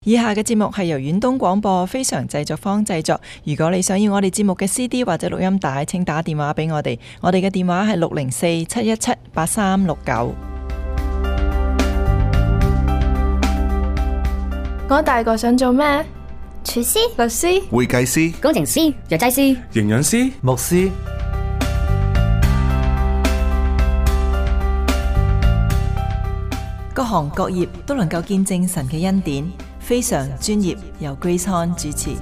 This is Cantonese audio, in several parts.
以下嘅節目係由遠東廣播非常製作坊製作。如果你想要我哋節目嘅 CD 或者錄音帶，請打電話俾我哋。我哋嘅電話係604-717-8369。 我大個想做咩？ 廚師、 律師、 會計師、 工程師、藥劑師、 營養師、 牧師。 各行各業都能夠見證神嘅恩典，非常專業，由 Grace Han 主持。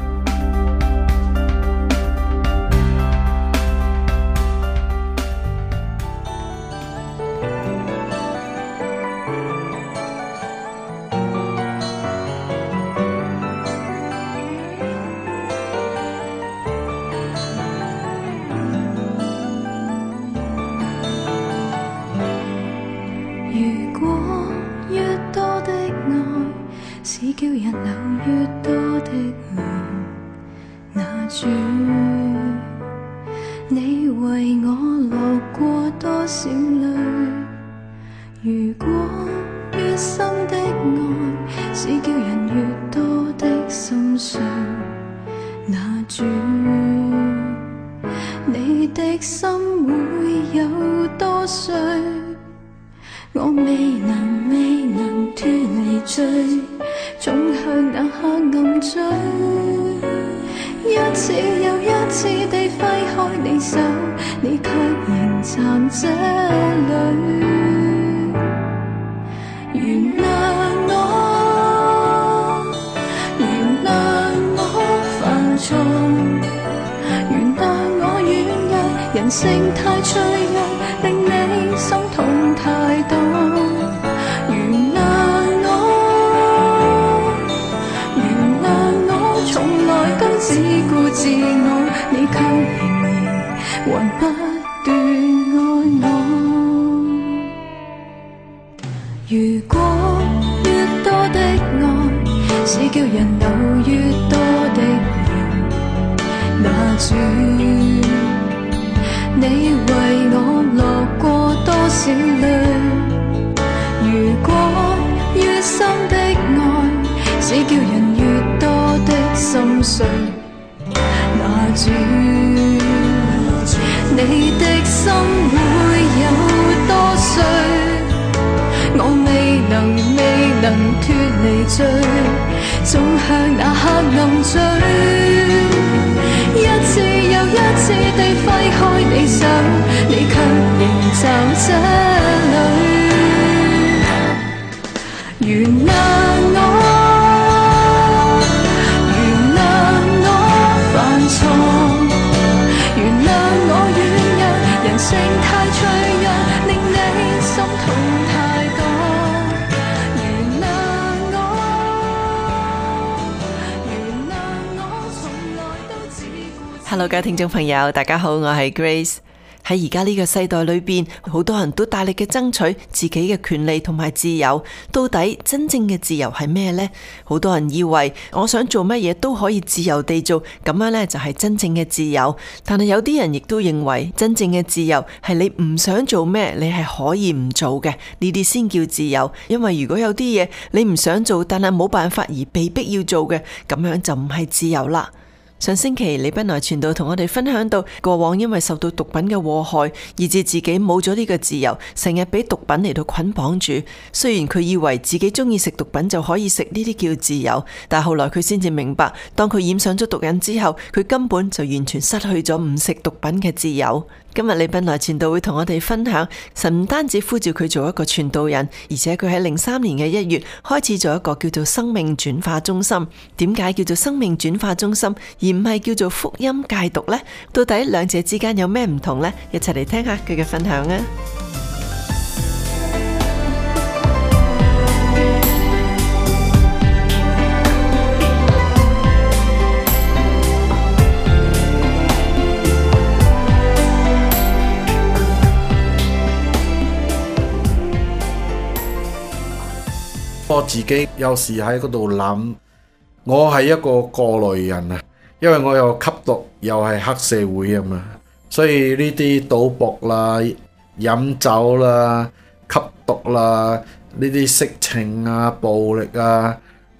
如果越多的愛是叫人流越多的淚，那主，你為我落過多少淚？如果越深的愛是叫人越多的心碎，那主，你的心會有多碎？我未能脫離罪，總向那黑暗追，一次又一次地揮開你手，你卻仍站這裡。原諒我，原諒我犯錯，原諒我軟弱，人性太脆弱，令你心痛太多。原諒我，原諒我，從來都只顧自我，你卻仍然還不斷愛我。如果越多的愛是叫人流越多的淚，那主，你為我落過多少淚？如果越深的愛是叫人越多的心碎，那主，你的心會有多碎？我未能脫離罪，總向那黑暗追，一次又一次地揮開你手，你卻仍站這裡。原諒我，原諒我犯錯，原諒我軟弱，人性太脆弱，令你心痛太多。原諒我，原諒我，從來都只顧。 Hello， 各位聽眾朋友，大家好，我係 Grace。喺而家呢個世代裏邊，好多人都大力嘅爭取自己嘅權利同埋自由。到底真正嘅自由係咩呢？好多人以為我想做乜嘢都可以自由地做，咁樣呢就係真正嘅自由。但係有啲人亦都認為真正嘅自由係你唔想做咩，你係可以唔做嘅，呢啲先叫自由。因為如果有啲嘢你唔想做，但係冇辦法而被逼要做嘅，咁樣就唔係自由啦。上星期李斌來傳道同我哋分享到，過往因為受到毒品嘅禍害，以致自己冇咗呢個自由，成日俾毒品嚟到捆綁住。雖然佢以為自己中意食毒品就可以食，呢啲叫自由，但係後來佢先至明白，當佢染上咗毒癮之後，佢根本就完全失去咗唔食毒品嘅自由。今日李斌來傳道會同我哋分享，神唔單止呼召佢做一個傳道人，而且佢喺03年嘅1月開始做一個叫做生命轉化中心。點解叫做生命轉化中心，而唔係叫做福音戒毒呢？到底兩者之間有咩唔同呢？一齊嚟聽下佢嘅分享啊！ 我自己有時喺嗰度諗，我係一個過來人啊，因為我又吸毒又係黑社會啊嘛，所以呢啲賭博啦、飲酒啦、吸毒啦、呢啲色情啊、暴力啊，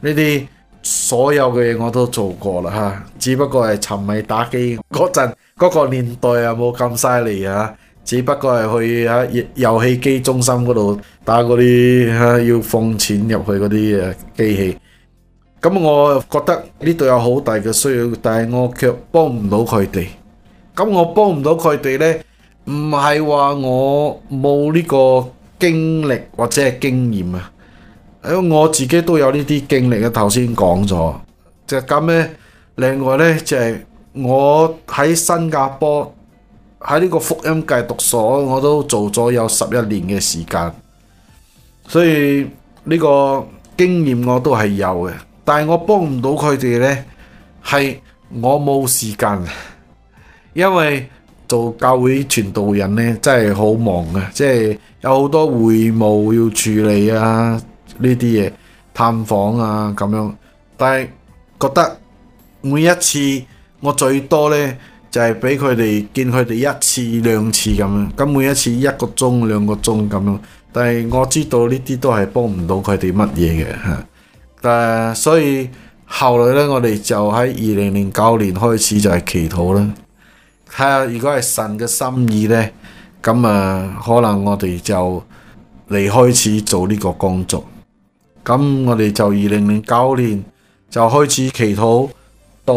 呢啲所有嘅嘢我都做過啦嚇，只不過係沉迷打機嗰陣嗰個年代啊冇咁犀利啊，只不過係去喺遊戲機中心嗰度打嗰啲要放錢入去嗰啲機器。咁我覺得呢度有好大嘅需要，但係我卻幫唔到佢哋。咁我幫唔到佢哋呢，唔係話我冇呢個經歷或者係經驗啊，因為我自己都有呢啲經歷嘅，頭先講咗。就咁呢，另外呢，就係我喺新加坡喺呢個福音戒毒所，我都做咗有11年嘅時間，所以呢個經驗我都係有嘅。但係我幫唔到佢哋呢，係我冇時間，因為做教會傳道人呢真係好忙啊，即係有好多會務要處理啊，呢啲嘢探訪啊咁樣。但係覺得每一次我最多呢，就係俾佢哋見佢哋1次2次咁樣，咁每一次1個鐘2個鐘咁樣。但係我知道呢啲都係幫唔到佢哋乜嘢嘅嚇。所以後來咧，我哋就喺2009年開始就係祈禱啦，睇下如果係神嘅心意呢，咁可能我哋就嚟開始做呢個工作。咁我哋就2009年就開始祈禱，到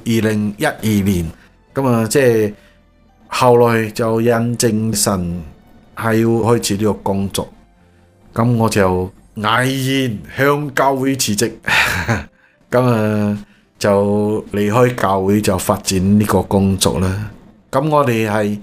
2012年，咁即係後來就印證神係要開始呢個工作，咁我就毅然向教會辭職，咁就離開教會就發展呢個工作啦。咁我哋係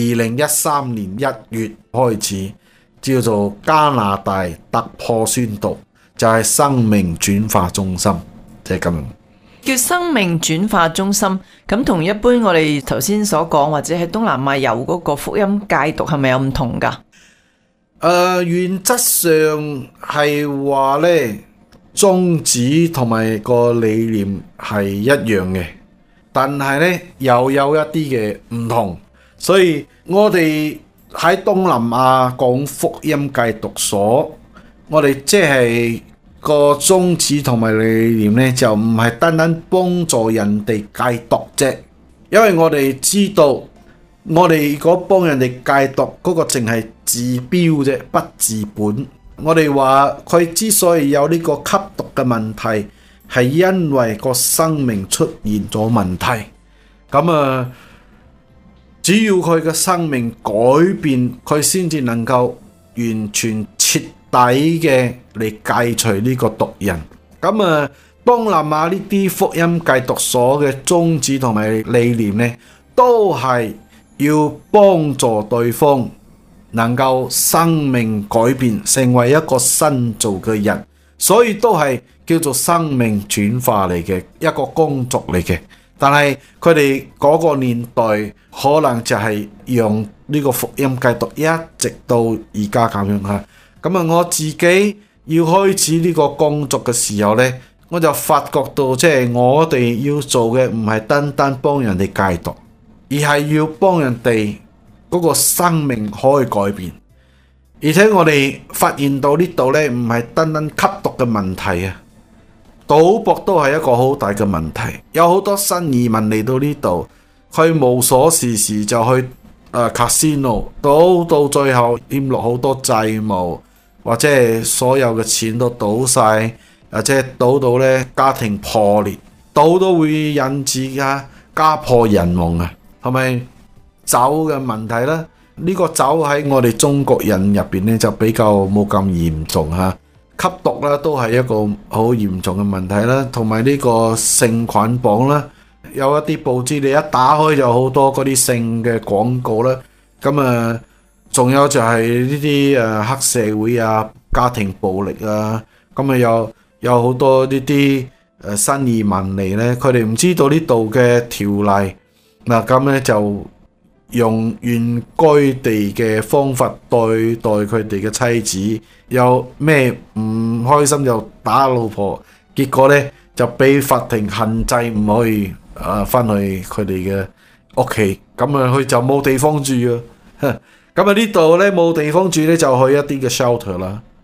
2013年1月開始，叫做加拿大突破宣道，就係生命轉化中心，即係咁樣。 叫生命轉化中心，咁同一般我哋頭先所講或者喺東南亞有嗰個福音戒毒係咪有唔同㗎？ 原則上係話呢，宗旨同埋個理念係一樣嘅，但係呢又有一啲嘅唔同，所以我哋喺東南亞講福音戒毒所，我哋即係個宗旨同埋理念呢，就唔係單單幫助人哋戒毒啫，因為我哋知道。我哋如果幫人哋戒毒嗰個淨係治標啫，不治本。我哋話佢之所以有呢個吸毒嘅問題，係因為個生命出現咗問題。咁只要佢嘅生命改變，佢先至能夠完全徹底嘅嚟戒除呢個毒癮。咁東南亞呢啲福音戒毒所嘅宗旨同埋理念呢，都係要幫助對方能夠生命改變，成為一個新造嘅人，所以都係叫做生命轉化嚟嘅一個工作嚟嘅。但係佢哋嗰個年代可能就係用呢個福音戒毒一直到而家咁樣嚇。咁我自己要開始呢個工作嘅時候呢，我就發覺到即係我哋要做嘅唔係單單幫人哋戒毒，而係要幫人哋嗰個生命可以改變，而且我哋發現到呢度呢，唔係單單吸毒嘅問題啊，賭博都係一個好大嘅問題。有好多新移民嚟到呢度，佢無所事事就去casino， 到最後欠落好多債務，或者係所有嘅錢都賭晒，或者賭到呢家庭破裂，賭都會引致家破人亡啊！係咪酒嘅問題啦？呢個酒喺我哋中國人入邊呢，就比較冇咁嚴重嚇，吸毒啦都係一個好嚴重嘅問題啦，同埋呢個性捆綁啦，有一啲報紙你一打開就好多嗰啲性嘅廣告啦，咁仲有就係呢啲黑社會啊、家庭暴力啊，咁有好多呢啲新移民嚟呢，佢哋唔知道呢度嘅條例。嗱咁咧就用原居地嘅方法對待佢哋嘅妻子，有咩唔開心就打老婆，結果咧就俾法庭限制唔可以翻去佢哋嘅屋企，咁佢就冇地方住啊！咁呢度咧冇地方住咧就去一啲嘅 shelter 啦，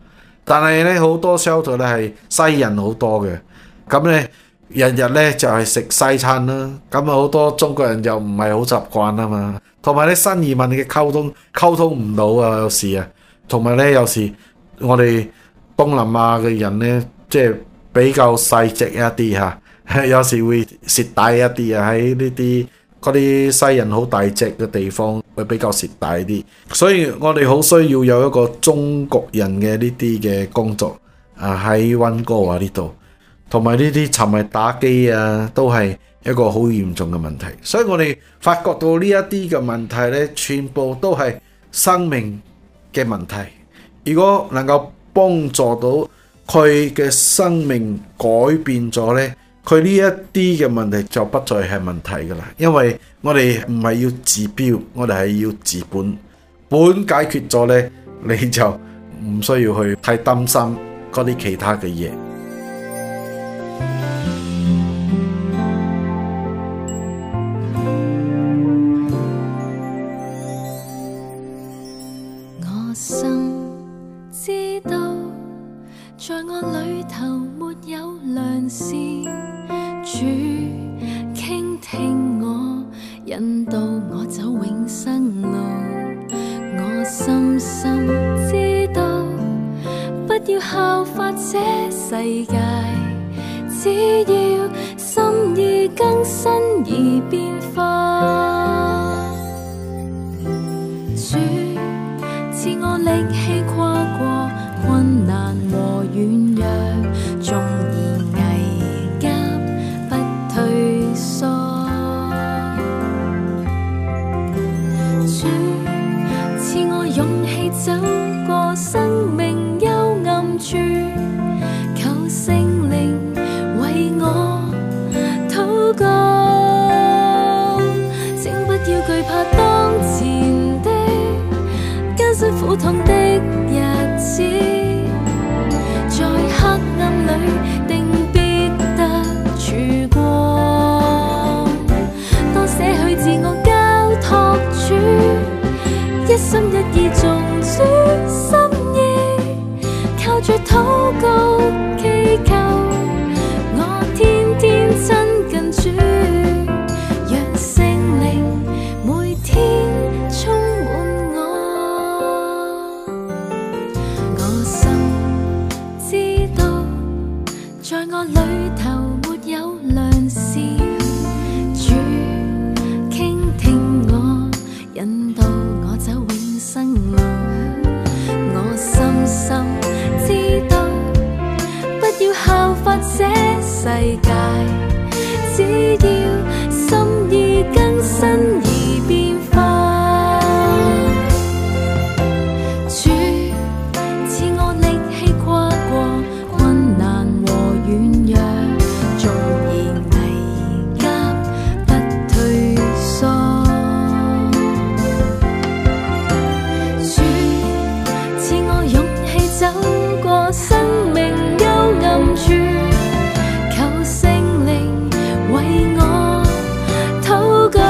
但係咧好多 shelter 咧係西人好多嘅，咁咧日日咧就係食西餐啦，咁啊好多中國人又唔係好習慣啊嘛，同埋咧新移民嘅溝通唔到啊，有時啊，同埋咧有時我哋東南亞嘅人咧即係比較細隻一啲嚇，有時會蝕底一啲啊，喺呢啲嗰啲西人好大隻嘅地方會比較蝕底啲，所以我哋好需要有一個中國人嘅呢啲嘅工作啊，喺溫哥華呢度，同埋呢啲沉迷打機啊都係一個好嚴重嘅問題，所以我哋發覺到呢一啲嘅問題呢，全部都係生命嘅問題。如果能夠幫助到佢嘅生命改變咗呢，佢呢一啲嘅問題就不再係問題噶啦，因為我哋唔係要治標，我哋係要治本。本解決咗呢，你就唔需要去太擔心嗰啲其他嘅嘢。 我心知道，在我裏頭沒有良善，主傾聽我，引導我走永生路。我深深知道，不要效法這世界，只要心意更新而變化。主賜我力氣跨過困難和軟弱，縱然危急不退縮。主賜我勇氣走過生命幽暗處，求聖靈為我禱告。請不要懼怕當前的艱辛苦痛的日子，在黑暗裏定必得曙光。當捨去自我交託主，一心一意做主心意，靠着禱告祈求，我天天親近主，讓聖靈每天充滿我。我心知道，在我裏頭沒有良善，主傾聽我，引導我走永生路。我深深知道，不要效法這世界，只要心意更新而變化。主賜我力氣跨過困難和軟弱，縱然危急不退縮。主賜我勇氣走過生命幽暗處，求聖靈為我禱告。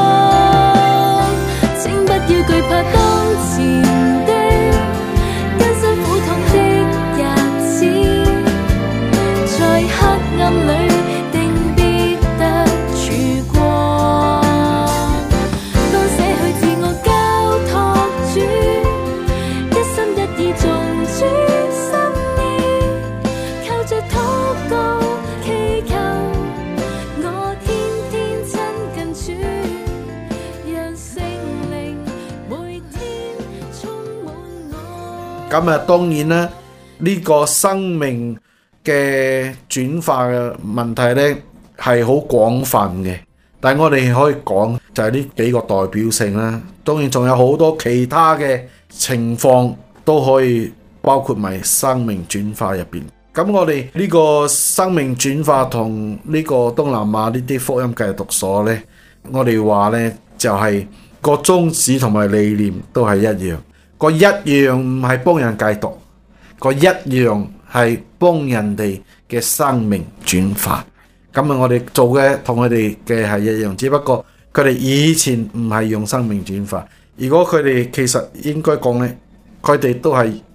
請不要懼怕當前的艱辛苦痛的日子，在黑暗裏定必得曙光。當捨去自我交託主，一心一意做主心意，靠着禱告祈求，我天天親近主，讓聖靈每天充滿我。 咁啊，當然啦，呢個生命嘅轉化嘅問題呢係好廣泛嘅，但係我哋可以講就係呢幾個代表性啦。當然仲有好多其他嘅情況都可以包括埋生命轉化入邊。咁我哋呢個生命轉化同呢個東南亞呢啲福音戒毒所呢，我哋話呢就係個宗旨同埋理念都係一樣。個一樣唔係幫人戒毒，個一樣係幫人哋嘅生命轉化。咁啊，我哋做嘅同佢哋嘅係一樣，只不過佢哋以前唔係用生命轉化。如果佢哋其實應該講呢，佢哋都係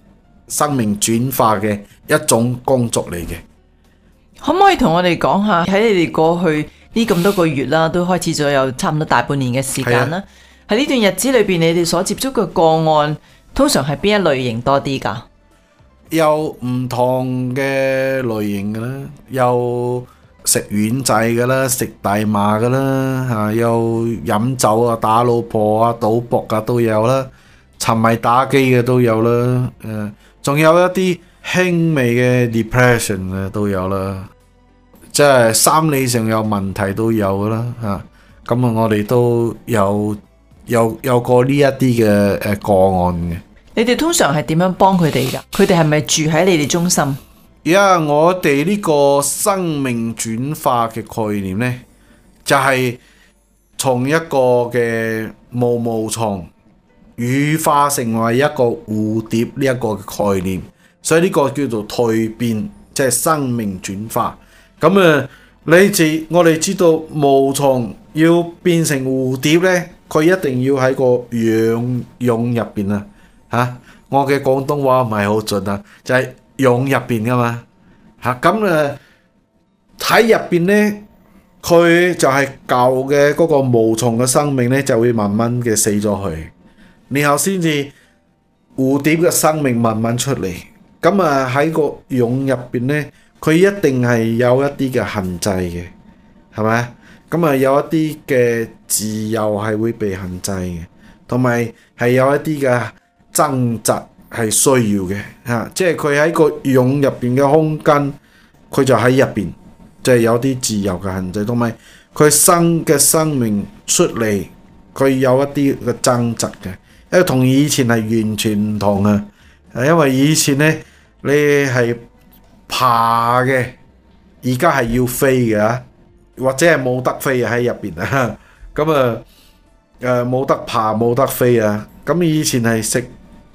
生命轉化嘅一種工作嚟嘅。 可唔可以同我哋講下喺你哋過去呢咁多個月啦，都開始咗有差唔多大半年嘅時間啦。喺呢段日子裏邊，你哋所接觸嘅個案，通常係邊一類型多啲㗎？ 有唔同嘅類型㗎啦，有食軟劑㗎啦，食大麻㗎啦，嚇，有飲酒啊、打老婆啊、賭博啊都有啦，沉迷打機嘅都有啦，仲有一啲輕微嘅 depression 啊都有啦，即係心理上有問題都有㗎啦，嚇。咁啊，我哋都有過呢一啲嘅個案嘅。 你哋通常係點樣幫佢哋㗎？佢哋係咪住喺你哋中心？ 我哋呢個生命轉化嘅概念呢，就係從一個嘅毛毛蟲羽化成為一個蝴蝶呢一個概念，所以呢個叫做蛻變，即係生命轉化。咁我哋知道毛蟲要變成蝴蝶呢，佢一定要喺個蛹入邊啊！我嘅廣東話唔係好準啊，就係蛹入邊噶嘛咁喺入邊呢，佢就係舊嘅嗰個毛蟲嘅生命呢，就會慢慢嘅死咗去，然後先至蝴蝶嘅生命慢慢出嚟。咁喺個蛹入邊呢，佢一定係有一啲嘅限制嘅，係咪？咁有一啲嘅自由係會被限制嘅，同埋係有一啲嘅掙扎係需要嘅即係佢喺個蛹入邊嘅空間，佢就喺入邊，即係有啲自由嘅限制，同埋佢生命出嚟，佢有一啲嘅掙扎嘅，因為同以前係完全唔同啊！因為以前呢，你係爬嘅，而家係要飛嘅，或者係冇得飛喺入邊啊！咁冇得爬冇得飛啊！咁以前係食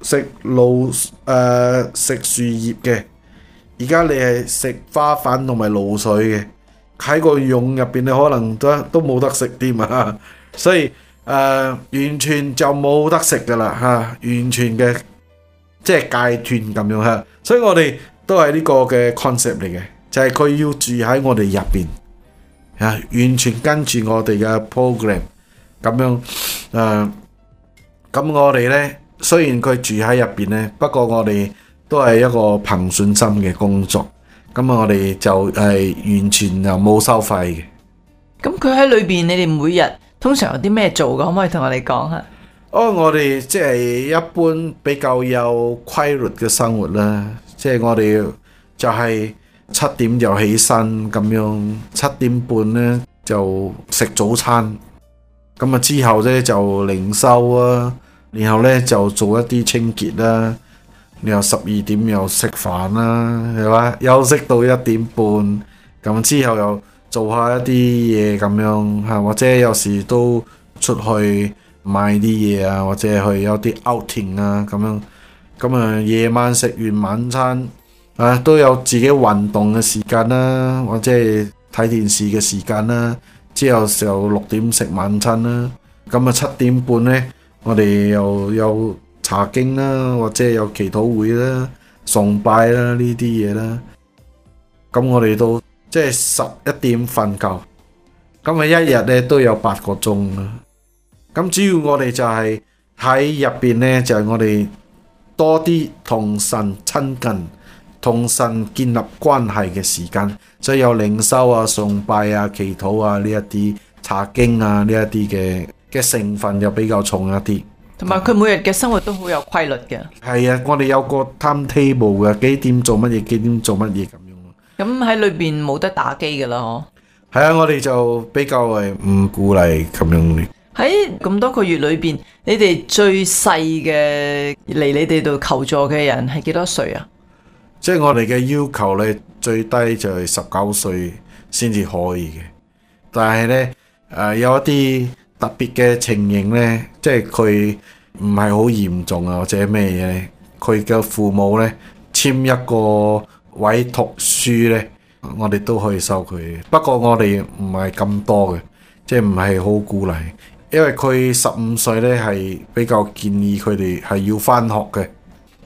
樹葉嘅，而家你係食花粉同埋露水嘅，喺個蛹入邊你可能都冇得食添啊！所以完全就冇得食噶啦完全嘅即係戒斷咁樣所以我哋都係呢個嘅 concept 嚟嘅，就係佢要住喺我哋入邊完全跟住我哋嘅 program 咁樣咁我哋呢，雖然佢住喺入邊呢，不過我哋都係一個憑信心嘅工作，咁我哋就係完全又冇收費嘅。 咁佢喺裏邊，你哋每日通常有啲咩做嘅？可唔可以同我哋講下？ 我哋即係一般比較有規律嘅生活啦，即係我哋就係7點就起身咁樣，7點半呢就食早餐，咁之後呢就靈修啊，然後呢就做一啲清潔啦，然後12點又食飯啦，係嘛？休息到1點半，咁之後又做下一啲嘢咁樣或者有時都出去買啲嘢啊，或者去有啲 outing 啊咁樣，咁夜晚食完晚餐都有自己運動嘅時間啦，或者係睇電視嘅時間啦，之後就6點食晚餐啦，咁7點半呢，我哋又有查經啦，或者有祈禱會啦、崇拜啦呢啲嘢啦，咁我哋都即係11點瞓覺，咁一日呢都有8個鐘啦。咁主要我哋就係喺入邊呢，就係我哋多啲同神親近，同神建立關係嘅時間，所以有靈修啊、崇拜啊、祈禱啊呢一啲查經啊呢一啲嘅成分又比較重一啲。 同埋佢每日嘅生活都好有規律嘅。係啊，我哋有個 timetable 嘅，幾點做乜嘢，幾點做乜嘢咁樣。 咁喺裏邊冇得打機㗎啦，嗬？ 係啊，我哋就比較唔鼓勵咁樣。 喺咁多個月裏邊，你哋最細嘅嚟你哋度求助嘅人係幾多歲啊？ 即係我哋嘅要求呢，最低就係19歲先至可以嘅。但係呢，有一啲特別嘅情形呢，即係佢唔係好嚴重啊，或者咩嘢呢，佢嘅父母呢，簽一個委託書呢，我哋都可以收佢。不過我哋唔係咁多嘅，即係唔係好鼓勵。因為佢15歲呢，係比較建議佢哋係要返學嘅，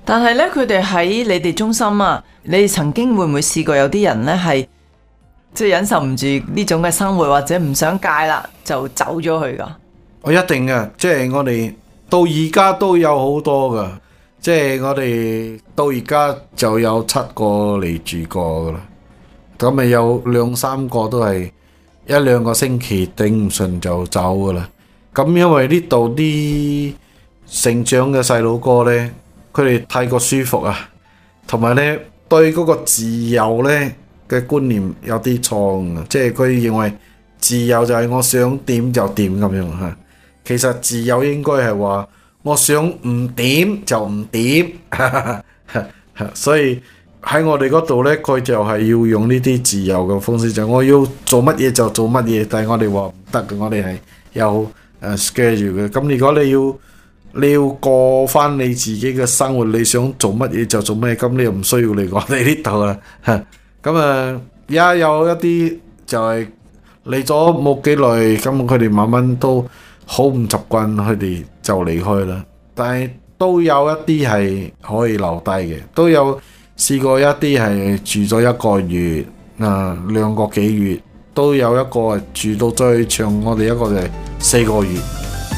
但係呢，佢哋喺你哋中心啊，你哋曾經會唔會試過有啲人呢係即係忍受唔住呢種嘅生活，或者唔想戒啦，就走咗去噶？ 我一定嘅，即係我哋到而家都有好多噶，即係我哋到而家就有7個嚟住過噶啦，咁咪有2-3個都係1-2個星期頂唔順就走噶啦。咁因為呢度啲成長嘅細佬哥呢，佢哋太過舒服啊，同埋呢對嗰個自由呢嘅觀念有啲錯誤啊，即係佢認為自由就係我想點就點咁樣吓。其實自由應該係話我想唔點就唔點，所以喺我哋嗰度呢，佢就係要用呢啲自由嘅方式，就我要做乜嘢就做乜嘢，但係我哋話唔得嘅，我哋係有schedule嘅。咁如果你要過翻你自己嘅生活，你想做乜嘢就做乜嘢，咁你又唔需要嚟我哋呢度啦。咁而家有一啲就係嚟咗冇幾耐，咁佢哋慢慢都好唔習慣，佢哋就離開啦。但係都有一啲係可以留低嘅，都有試過一啲係住咗1個月2個幾月，都有一個住到最長，我哋一個就係4個月。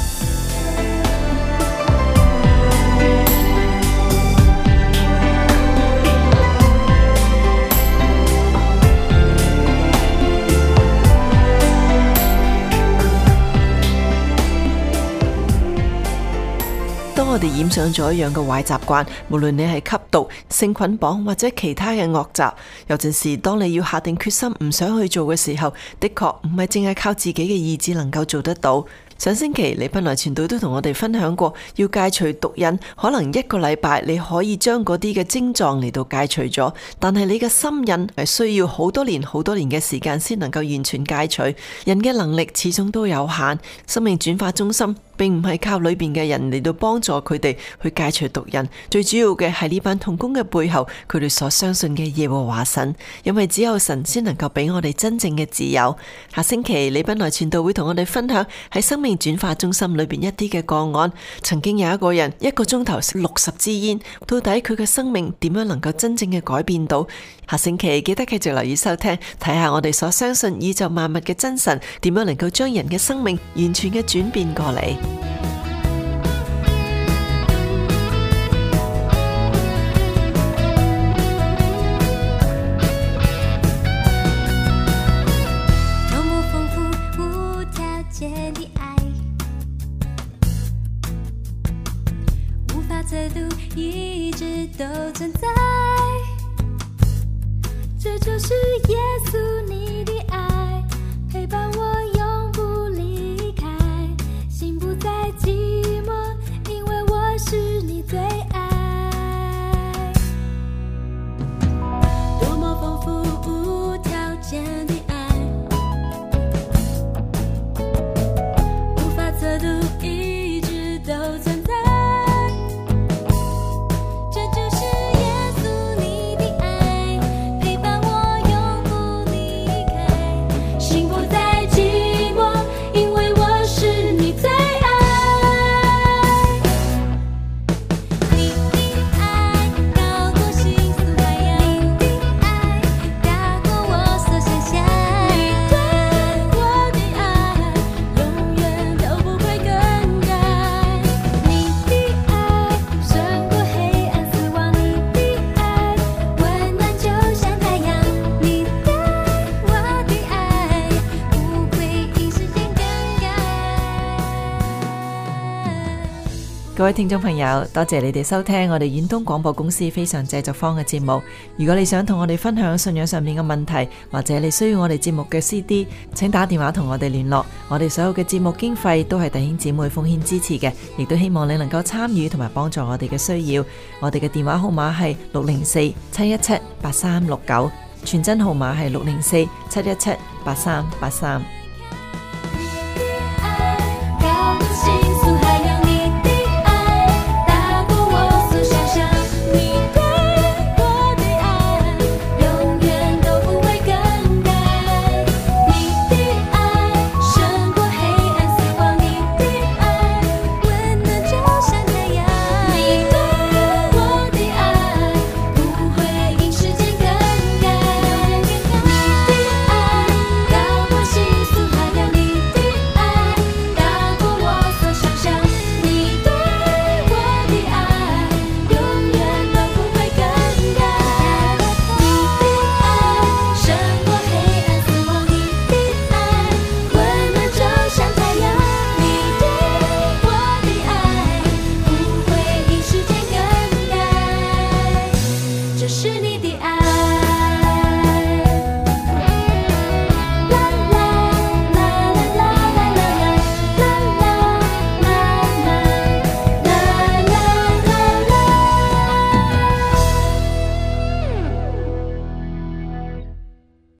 當我哋染上咗一樣嘅壞習慣，無論你係吸毒、性捆綁或者其他嘅惡習，有陣時當你要下定決心唔想去做嘅時候，的確唔係淨係靠自己嘅意志能夠做得到。上星期李賓來傳道都同我哋分享過，要戒除毒癮，可能1個禮拜你可以將嗰啲嘅症狀嚟到戒除咗，但係你嘅心癮係需要好多年嘅時間先能夠完全戒除。人嘅能力始終都有限，生命轉化中心並唔係靠裏邊嘅人嚟到幫助佢哋去戒除毒癮，最主要嘅係呢班同工嘅背後，佢哋所相信嘅耶和華神，因為只有神先能夠俾我哋真正嘅自由。下星期李賓來傳道會同我哋分享喺生命轉化中心裏邊一啲嘅個案。曾經有一個人1個鐘頭食60支煙，到底佢嘅生命點樣能夠真正嘅改變到？下星期記得繼續留意收聽，睇下我哋所相信宇宙萬物嘅真神點樣能夠將人嘅生命完全嘅轉變過嚟。 一直都存在，这就是耶稣你的爱，陪伴我永不离开，心不再寂寞，因为我是你最爱。多么丰富无条件的爱，无法测度，一直都存在。 各位聽眾朋友，多謝你哋收聽我哋遠東廣播公司非常製作坊嘅節目。如果你想同我哋分享信仰上面嘅問題，或者你需要我哋節目嘅 CD， 請打電話同我哋聯絡。我哋所有嘅節目經費都係弟兄姊妹奉獻支持嘅，亦都希望你能夠參與同埋幫助我哋嘅需要。我哋嘅電話號碼係604-717-8369，傳真號碼係604-717-8383。